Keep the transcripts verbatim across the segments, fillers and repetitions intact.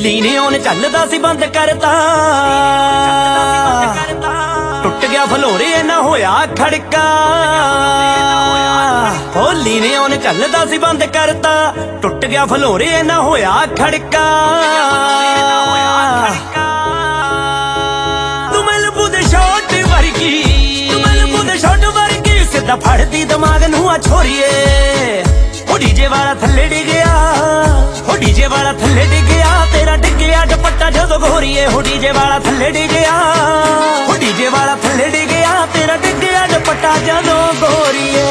ਲੀਨੇ ਉਹਨੇ ਚੱਲਦਾ ਸੀ ਬੰਦ ਕਰਤਾ, ਟੁੱਟ ਗਿਆ ਫਲੋਰੇ ਨਾ ਹੋਇਆ ਖੜਕਾ। ਹੋਲੀ ਨੇ ਉਹਨੇ ਚੱਲਦਾ ਸੀ ਬੰਦ ਕਰਤਾ, ਟੁੱਟ ਗਿਆ ਫਲੋਰੇ ਨਾ ਹੋਇਆ ਖੜਕਾ। ਤੂੰ ਮੈਨੂੰ ਬੁੱਧ ਸ਼ਾਟ ਵਰਗੀ, ਤੂੰ ਮੈਨੂੰ ਬੁੱਧ ਸ਼ਾਟ ਵਰਗੀ ਸਿੱਧਾ ਫੜਦੀ ਦਿਮਾਗ ਨੂੰ ਆ ਛੋਰੀਏ। ਉਹ ਡੀਜੇ ਵਾਲਾ ਥੱਲੇ ਡਿੱਗਿਆ, ਉਹ ਡੀਜੇ ਵਾਲਾ ਥੱਲੇ ਡਿੱਗਿਆ, ਤੇਰਾ ਡਿੱਗਿਆ ਦੁਪੱਟਾ ਜਦੋਂ ਗੋਰੀਏ। ਉਹ ਡੀਜੇ ਵਾਲਾ ਥੱਲੇ ਡਿੱਗਿਆ, ਉਹ ਡੀਜੇ ਵਾਲਾ ਥੱਲੇ ਡਿੱਗਿਆ, ਤੇਰਾ ਡਿੱਗਿਆ ਦੁਪੱਟਾ ਜਦੋਂ ਗੋਰੀਏ।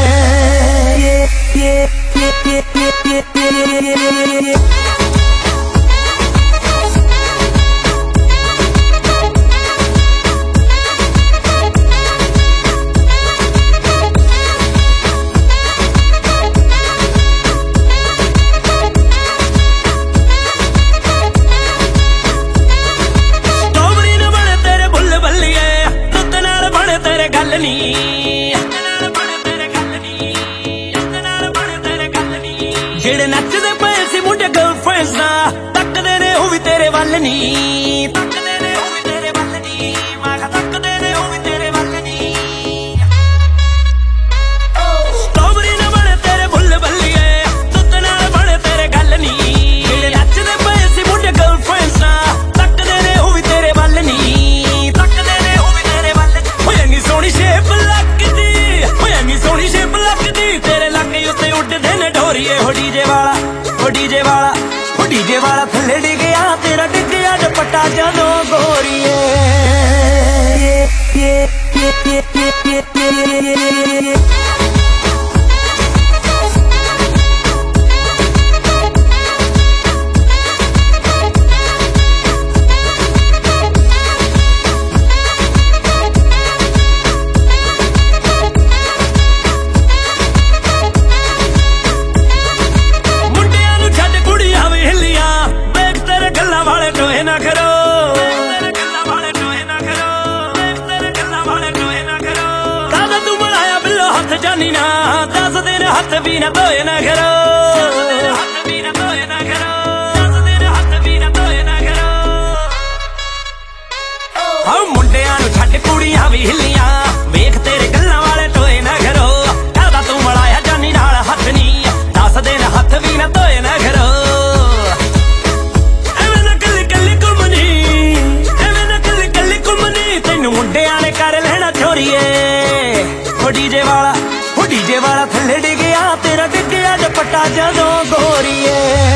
ਜਿਹੜੇ ਨੱਚਦੇ ਪਏ ਸੀ ਮੁੰਡੇ ਗਰਲਫ੍ਰੈਂਡਸ ਦਾ, ਤੱਕਦੇ ਨੇ ਉਹ ਵੀ ਤੇਰੇ ਵੱਲ ਨੀ, ਤੱਕਦੇ ਨੇ ਉਹ ਵੀ ਤੇਰੇ ਵੱਲ ਨੀ, ਮੈਂ ਕਿਹਾ ਤੱਕਦੇ ਨੇ ਉਹ ਵੀ ਤੇਰੇ ਵੱਲ ਨੀ। ਸਟ੍ਰਾਬੇਰੀ ਨਾ ਬਣੇ ਤੇਰੇ ਬੁੱਲ ਬੱਲੀਏ, ਦੁੱਧ ਨਾਲ ਬਣੇ ਤੇਰੇ ਗੱਲ ਨੀ। ਜਿਹੜੇ ਨੱਚਦੇ ਪਏ ਸੀ ਮੁੰਡੇ ਗਰਲਫ੍ਰੈਂਡਸ ਦਾ, ਤੱਕਦੇ ਨੇ ਉਹ ਵੀ ਤੇਰੇ ਵੱਲ ਨੀ, ਤੱਕਦੇ ਨੇ ਉਹ ਵੀ ਤੇਰੇ ਵੱਲ ਨੀ। ਹੋਏ ਇੰਨੀ ਸੋਹਣੀ ਸ਼ੇਪ ਲੱਗਦੀ, ਹੋਏ ਇੰਨੀ ਸੋਹਣੀ ਸ਼ੇਪ ਲੱਗਦੀ, ਤੇਰੇ ਲੱਕ ਉੱਤੇ ਉੱਡਦੇ ਨੇ ਢੋਰੀਏ। ਹੋ ਡੀਜੇ ਵਾਲਾ, ਹੋ ਡੀਜੇ ਵਾਲਾ, ਹੋ ਡੀਜੇ ਵਾਲਾ ਥੱਲੇ ਡਿੱਗਿਆ, ਤੇਰਾ ਡਿੱਗਿਆ ਦੁਪੱਟਾ ਜਦੋਂ ਗੋਰੀਏ। ਜਾਨੀ ਨਾ ਦਸ ਦਿਨ ਹੱਥ ਵੀ ਨਾ ਧੋਏ ਨਾ ਕਰੋ, ਹੱਥ ਵੀ ਨਾ ਧੋਏ ਨਾ ਕਰੋ, ਦਸ ਦਿਨ ਹੱਥ ਵੀ ਨਾ ਧੋਏ ਨਾ ਕਰੋ। ਹਾਂ ਮੁੰਡਿਆਂ ਨੂੰ ਛੱਡ ਕੁੜੀਆਂ ਵੀ ਹਿੱਲੀਆਂ, ਵੇਖ ਤੇਰੇ ਗੱਲਾਂ ਵਾਲੇ ਟੋਏ ਨਾ ਕਰੋ। ਕਾਹਦਾ ਤੂੰ ਮਲਾਇਆ ਜਾਨੀ ਨਾਲ ਹੱਥ ਨੀ, ਦਸ ਦਿਨ ਹੱਥ ਵੀ ਨਾ ਧੋਏ ਨਾ ਕਰੋ। ਐਵੇਂ ਨਾ ਕੱਲੀ ਕੱਲੀ ਘੁੰਮਣੀ, ਐਵੇਂ ਨਾ ਕੱਲੀ ਕੱਲੀ ਘੁੰਮਣੀ, ਤੈਨੂੰ ਮੁੰਡਿਆਂ ਨੇ ਕਰ ਲੈਣਾ ਚੋਰੀਏ। ਹੋ ਡੀਜੇ ਵਾਲਾ, ਹੋ ਡੀਜੇ ਵਾਲਾ ਥੱਲੇ ਡਿੱਗਿਆ, ਤੇਰਾ ਡਿੱਗਿਆ ਦੁਪੱਟਾ ਜਦੋਂ ਗੋਰੀਏ।